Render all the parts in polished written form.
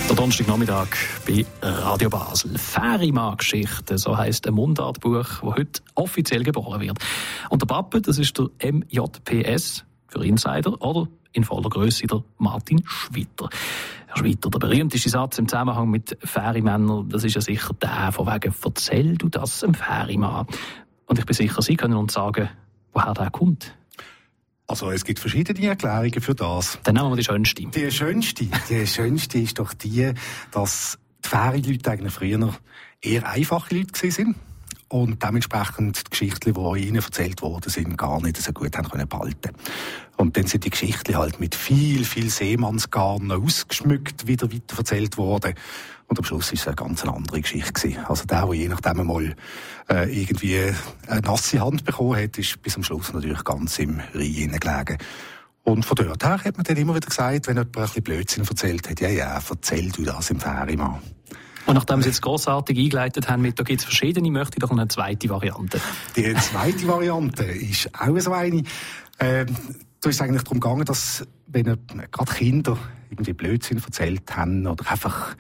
Der Donnerstagnachmittag bei Radio Basel. Färimann-Geschichten, so heisst ein Mundartbuch, das heute offiziell geboren wird. Und der Pappe, das ist der MJPS für Insider oder in voller Grösse der Martin Schwitter. Herr Schwitter, der berühmteste Satz im Zusammenhang mit Färimännern, das ist ja sicher der von wegen «Erzähl du das einem Färimann». Und ich bin sicher, Sie können uns sagen, woher der kommt. Also es gibt verschiedene Erklärungen für das. Dann nehmen wir die schönste. Die schönste ist doch die, dass die Färi-Leute eigentlich früher eher einfache Leute waren und dementsprechend die Geschichten, die ihnen erzählt worden sind, gar nicht so gut haben können behalten. Und dann sind die Geschichten halt mit viel Seemannsgarn ausgeschmückt wieder weiter erzählt worden. Und am Schluss war es eine ganz andere Geschichte gewesen. Also der je nachdem mal irgendwie eine nasse Hand bekommen hat, ist bis am Schluss natürlich ganz im Rhein gelegen. Und von dort her hat man dann immer wieder gesagt, wenn jemand ein bisschen Blödsinn erzählt hat, ja, erzähl du das im Färimann. Und nachdem Sie jetzt grossartig eingeleitet haben, da gibt es verschiedene, möchte ich doch eine zweite Variante. Die zweite Variante ist auch so eine. Da ist es eigentlich darum gegangen, dass, wenn gerade Kinder irgendwie Blödsinn erzählt haben oder einfach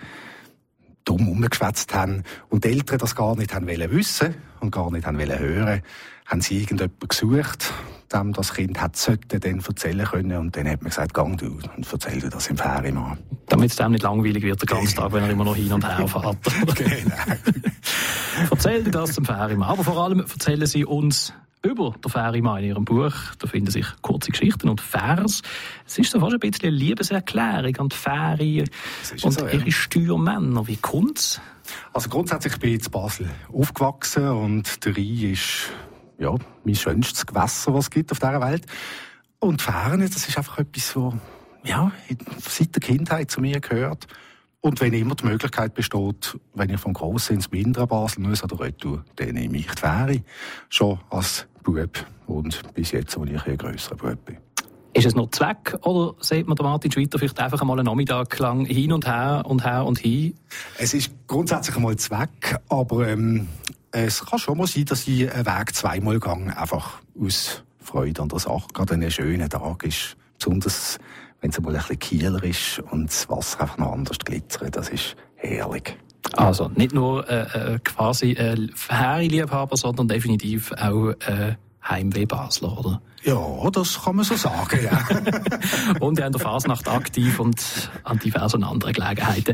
dumm rumgeschwätzt haben und die Eltern das gar nicht haben wissen und gar nicht haben hören, haben sie irgendjemanden gesucht, dem das Kind sollte dann erzählen können, und dann hat man gesagt, gang du und erzähl dir das im Färimann. Damit es dem nicht langweilig wird, den ganzen Tag, wenn er immer noch hin und her fährt. Genau. Erzähl dir das im Färimann. Aber vor allem erzählen Sie uns über den Färimann in Ihrem Buch. Da finden sich kurze Geschichten und Vers. Es ist so fast ein bisschen eine Liebeserklärung an die Färi und so, ja, ihre Steuermänner. Wie kommt's? Also grundsätzlich bin ich in Basel aufgewachsen und der Rhein ist mein schönstes Gewässer, was es gibt auf dieser Welt. Und Fähren, das ist einfach etwas, was seit der Kindheit zu mir gehört. Und wenn immer die Möglichkeit besteht, wenn ich vom Grossen ins Mindere Basel muss oder retour, dann nehme ich die Fähre. Schon als Bub und bis jetzt, als ich ein grösserer Bub bin. Ist es noch Zweck oder sieht man den Martin Schwitter vielleicht einfach einmal einen Nachmittag lang hin und her und her und hin? Es ist grundsätzlich einmal Zweck, aber es kann schon mal sein, dass ich einen Weg zweimal gehe, einfach aus Freude an der Sache. Gerade ein schöner Tag ist, besonders wenn es mal ein bisschen kieler ist und das Wasser einfach noch anders glitzert, das ist herrlich. Also nicht nur quasi Färi-Liebhaber, sondern definitiv auch Heimweh-Basler, oder? Ja, das kann man so sagen, ja. Und in der Fasnacht aktiv und an diversen anderen Gelegenheiten.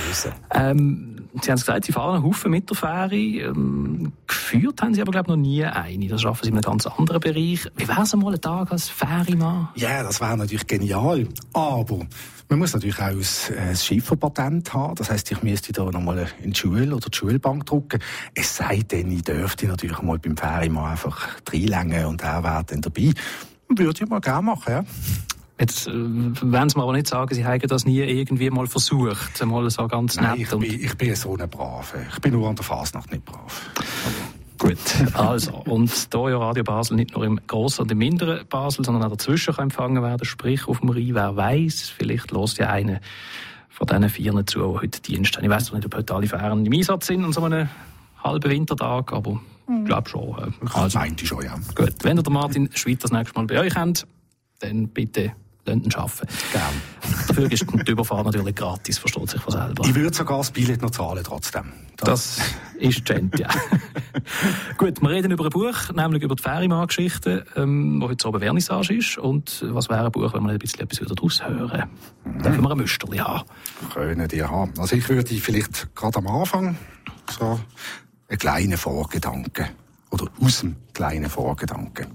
Sie haben es gesagt, Sie fahren einen Haufen mit der Fähre. Geführt haben Sie aber, glaube ich, noch nie eine. Das schaffen Sie in einem ganz anderen Bereich. Wie wäre es einmal ein Tag als Färimann? Ja, das wäre natürlich genial. Aber man muss natürlich auch ein Schifferpatent haben. Das heisst, ich müsste da nochmal in die Schule oder die Schulbank drücken. Es sei denn, ich dürfte natürlich mal beim Färimann einfach reinlängen und er wäre dann dabei. Würde ich mal gerne machen, ja. Jetzt wollen Sie mir aber nicht sagen, Sie haben das nie irgendwie mal versucht, mal so ganz nett. Nein, ich bin so ein Brave. Ich bin nur an der Fasnacht nicht brav. Gut, also, und hier ja Radio Basel nicht nur im grossen und im minderen Basel, sondern auch dazwischen kann empfangen werden, sprich auf dem Rhein, wer weiss, vielleicht hört ja einer von diesen Vieren zu, die heute Dienst haben. Ich weiss nicht, ob heute alle Fähren im Einsatz sind an so einem halben Wintertag, aber ich glaube schon. Also, meinte schon, ja. Gut, wenn ihr den Martin Schwitter das nächste Mal bei euch habt, dann bitte lasst ihn arbeiten. Gerne. Dafür ist die Überfahrt natürlich gratis, versteht sich von selber. Ich würde sogar das Billett noch zahlen trotzdem. Das ist Gent, ja. Gut, wir reden über ein Buch, nämlich über die Färimann-Geschichten, wo heute so eine Vernissage ist. Und was wäre ein Buch, wenn wir ein bisschen etwas wieder daraus hören? Dürfen wir ein Müsterli haben? Können die haben. Also ich würde vielleicht gerade am Anfang so einen kleinen Vorgedanken oder aus dem kleinen Vorgedanken.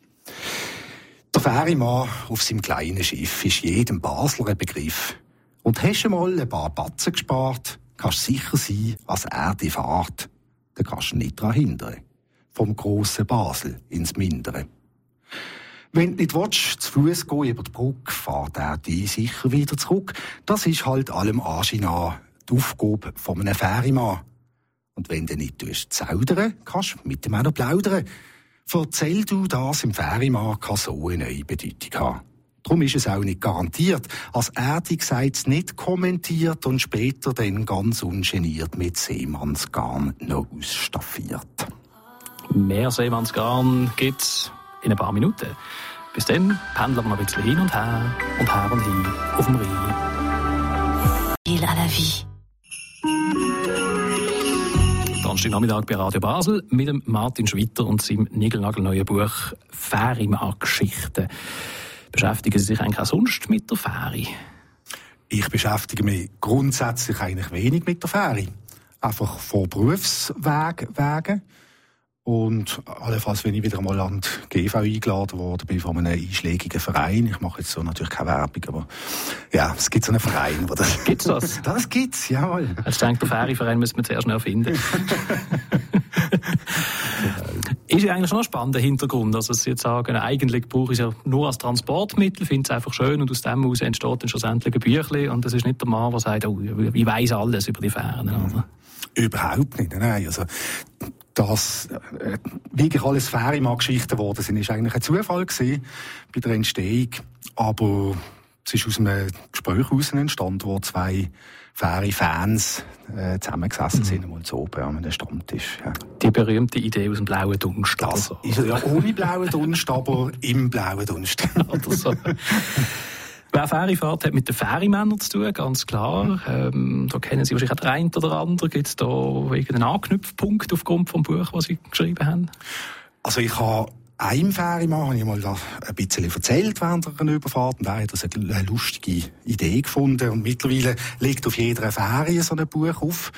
Der Färimann auf seinem kleinen Schiff ist jedem Basler ein Begriff. Und hast du mal ein paar Batzen gespart, kannst du sicher sein, als er die fährt. Dann kannst du nicht daran hindern. Vom grossen Basel ins Mindere. Wenn du nicht willst, zu Fuss gehen über die Brücke, fährt er dich sicher wieder zurück. Das ist halt allem Anschein nach die Aufgabe von einem Färimann. Und wenn du nicht zaudern, kannst du mit dem auch noch plaudern. Erzähl du das im Färimann, kann so eine neue Bedeutung haben. Darum ist es auch nicht garantiert, als er die Gesagts nicht kommentiert und später dann ganz ungeniert mit Seemannsgarn noch ausstaffiert. Mehr Seemannsgarn gibt's in ein paar Minuten. Bis dann pendeln wir noch ein bisschen hin und her und hin auf dem Rhein. à la vie. Nachmittag bei Radio Basel mit dem Martin Schwitter und seinem niegelnagelneuen Buch «Färimann-Geschichten». Beschäftigen Sie sich eigentlich auch sonst mit der Färi? Ich beschäftige mich grundsätzlich eigentlich wenig mit der Färi. Einfach von Berufswegen. Und allenfalls, wenn ich wieder einmal an die GV eingeladen worden bin von einem einschlägigen Verein. Ich mache jetzt so natürlich keine Werbung, aber ja, es gibt so einen Verein. Wo das gibt's das? Das gibt's, jawohl. Ich denke, der Färi-Verein müssen wir zuerst noch finden. Ist ja eigentlich schon ein spannender Hintergrund, also dass Sie jetzt sagen, eigentlich brauche ich es ja nur als Transportmittel, finde es einfach schön und aus dem heraus entsteht dann schlussendlich ein Büchlein und das ist nicht der Mann, der sagt, oh, ich weiss alles über die Fähren. Also. Überhaupt nicht, nein. Also, dass wirklich alles Färimann-Geschichten geworden sind, ist eigentlich ein Zufall gewesen bei der Entstehung. Aber es ist aus einem Gespräch heraus entstanden, wo zwei Färi-Fans zusammengesessen sind, mal so oben an einem Stammtisch. Ja. Die berühmte Idee aus dem blauen Dunst. Das so. Ist ja ohne blauen Dunst, aber im blauen Dunst. Oder so. Wer Färi fährt, hat mit den Färimännern zu tun, ganz klar. Da kennen Sie wahrscheinlich auch den einen oder anderen. Gibt es da irgendeinen Anknüpfpunkt aufgrund vom Buch, das Sie geschrieben haben? Also ich habe einem Färimann habe ich mal ein bisschen erzählt während einer Überfahrt und er hat eine lustige Idee gefunden und mittlerweile liegt auf jeder Fähre so ein Buch auf,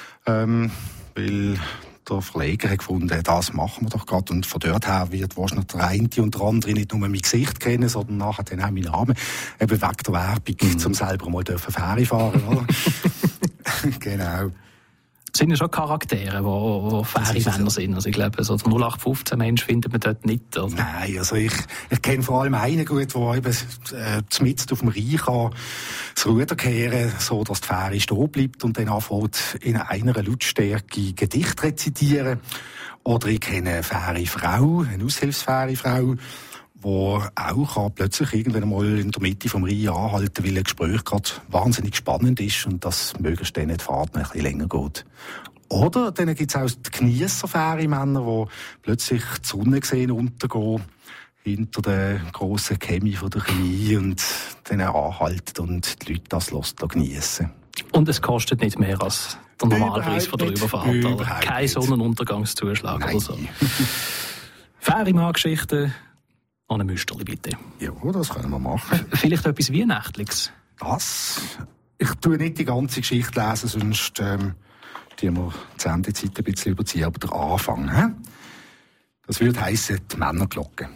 weil der Verleger hat gefunden, das machen wir doch gerade und von dort her wird wahrscheinlich der eine und der andere nicht nur mein Gesicht kennen, sondern nachher dann auch meinen Namen, eben wegen der Werbung, zum selber mal Fähre fahren, oder? Genau. Es sind ja schon Charaktere, die Färi-Männer sind. Also ich glaube, so der 0815 Mensch findet man dort nicht. Oder? Nein, also ich kenne vor allem einen gut, der eben mitten auf dem Rhein kann das Ruder kehren, so dass die Fähre stehen bleibt und dann anfängt in einer Lautstärke Gedicht rezitieren. Oder ich kenne eine Färi-Frau, eine Aushilfsfäri-Frau, wo auch plötzlich irgendwann mal in der Mitte vom Rhein anhalten, weil ein Gespräch gerade wahnsinnig spannend ist und das möglichst dann die Fahrt noch ein bisschen länger geht. Oder dann gibt es auch die Geniesser-Färimänner, die plötzlich die Sonne sehen untergehen hinter der grossen Chemie von der Chemie und dann anhalten und die Leute das geniessen. Und es kostet nicht mehr als der Normalpreis von der Überfahrt. Kein Sonnenuntergangszuschlag oder so. Färimann-Geschichten. Ohne Müsterli, bitte. Ja, das können wir machen. Vielleicht etwas Weihnachtliches? Ich tue nicht die ganze Geschichte lesen, sonst die wir die Sendezeit ein bisschen überziehen. Aber der Anfang, das würde heissen, die Männerglocke.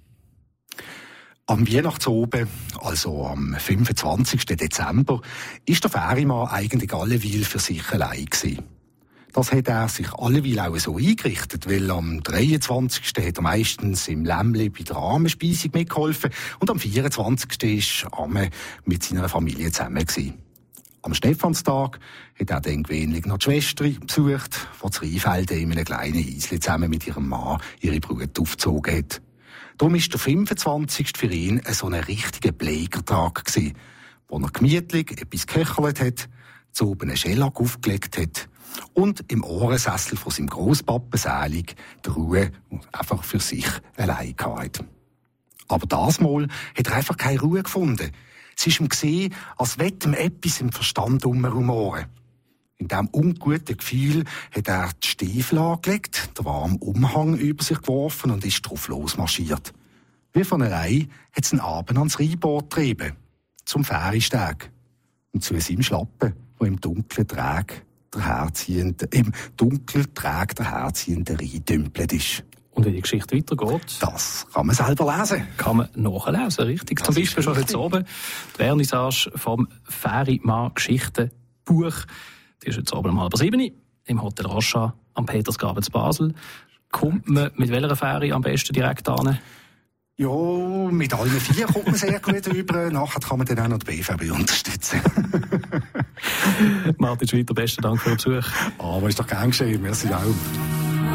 Am Weihnachtsoben, also am 25. Dezember, ist der Färimann eigentlich alleweil für sich allein gewesen. Das hat er sich alleweil auch so eingerichtet, weil am 23. hat er meistens im Lämmli bei der Armenspeisung mitgeholfen und am 24. ist Amme mit seiner Familie zusammen gewesen. Am Stephanstag hat er dann gewöhnlich noch die Schwester besucht, die zu Rheinfelden in einem kleinen Häuschen zusammen mit ihrem Mann ihre Brut aufgezogen hat. Darum war der 25. für ihn so ein richtiger Blägertag gewesen, wo er gemütlich etwas geköchelt hat, zu oben einen Schellack aufgelegt hat und im Ohrensessel von seinem Grosspappen selig die Ruhe einfach für sich allein gehabt. Aber das Mal hat er einfach keine Ruhe gefunden. Es ist ihm gesehen, als wette ihm etwas im Verstand rumrumoren. In diesem unguten Gefühl hat er die Stiefel angelegt, den warmen Umhang über sich geworfen und ist drauf losmarschiert. Wie von allein hat es einen Abend ans Rheinbord getrieben, zum Fähristeg und zu seinem Schlappen, wo im Dunkeln träg der herziehende Rhein dümpelt ist. Und wie die Geschichte weitergeht? Das kann man selber lesen. Kann man nachlesen, richtig. Das zum Beispiel schon heute oben die Vernissage vom Färimann-Geschichten-Buch. Die ist jetzt oben um 6:30 im Hotel Rocha am Petersgraben zu Basel. Kommt man mit welcher Fähre am besten direkt hin? Ja, mit allen 4 kommt man sehr gut rüber. Nachher kann man dann auch noch die BVB unterstützen. Martin Schwitter, besten Dank für den Besuch. Aber ist doch gern geschehen. Merci auch.